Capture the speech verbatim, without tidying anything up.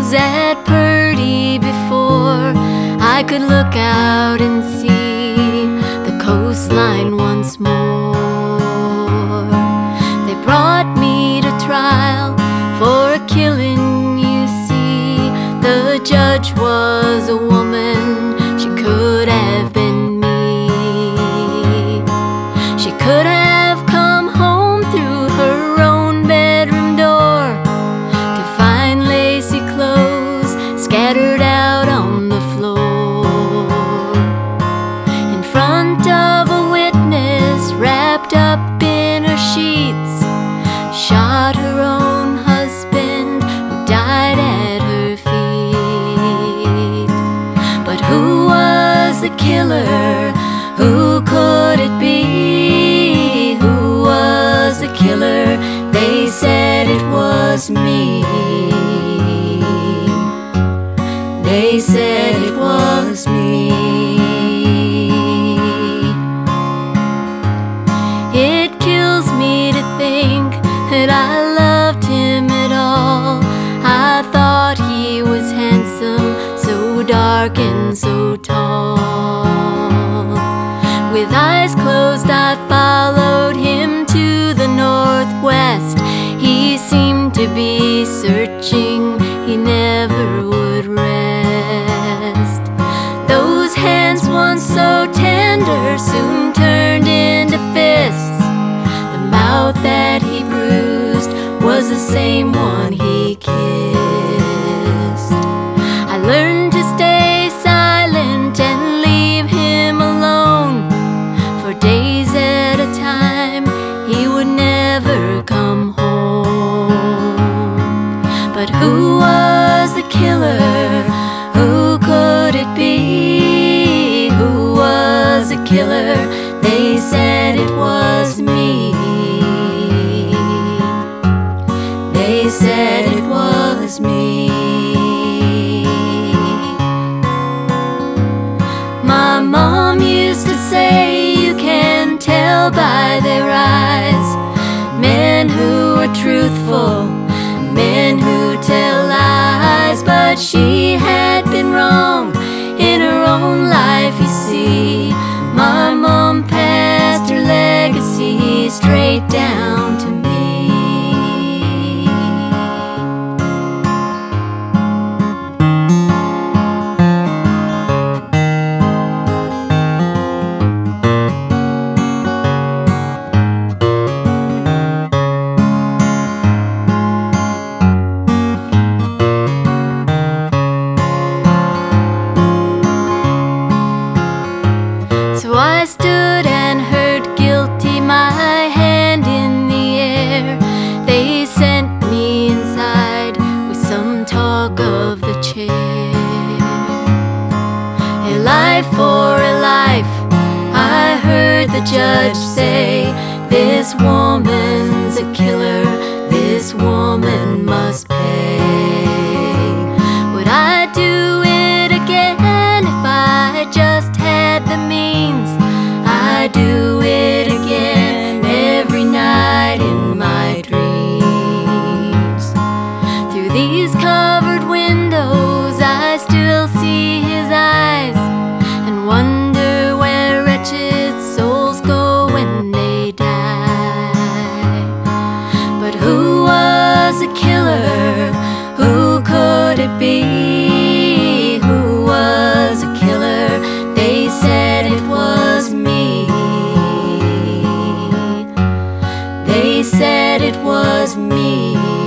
was at Purdy before I could look out and see the coastline once more. They brought me to trial for a killing, you see. The judge was a woman, she could have been me. She could have come home through her own bedroom door to find lacy clothes scattered out on the floor. In front of a witness wrapped up in her sheets, shot her own husband who died at her feet. But who was the killer? Who could it be? Who was the killer? They said it was me. They said it was me. It kills me to think that I loved him at all. I thought he was handsome, so dark and so tall. With eyes closed I followed him to the northwest. He seemed to be searching, he never would rest. Those hands once so tender soon turned into fists. The mouth that he bruised was the same one he kissed. I learned to stay silent and leave him alone. For days at a time he would never come home. But who was the killer? Who could it be? Who was the killer? They said it was me. They said it was me. My mom used to say you can tell by their eyes men who are truthful, men who tell lies. But she had been wrong in her own life, you see. My mom passed her legacy straight down to me. So I stood and heard guilty, my hand in the air. They sent me inside with some talk of the chair. A life for a life, I heard the judge say. This woman's a killer, this woman must pay. Would I do it again if I just had the means? I'd do it again every night in my dreams. Through these covered windows I still see his eyes, and wonder where wretched souls go when they die. But who was the killer? Who could it be? Who was the killer? They said it was me. They said it was me.